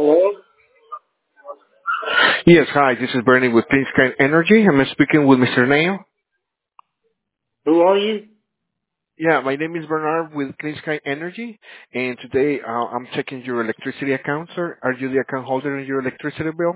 Hello? Yes, hi, this is Bernie with Clean Sky Energy. I'm speaking with Mr. Nail. Who are you? Yeah, my name is Bernard with Clean Sky Energy, and today I'm checking your electricity account, sir. Are you the account holder in your electricity bill?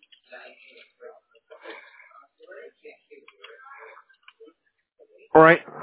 All right.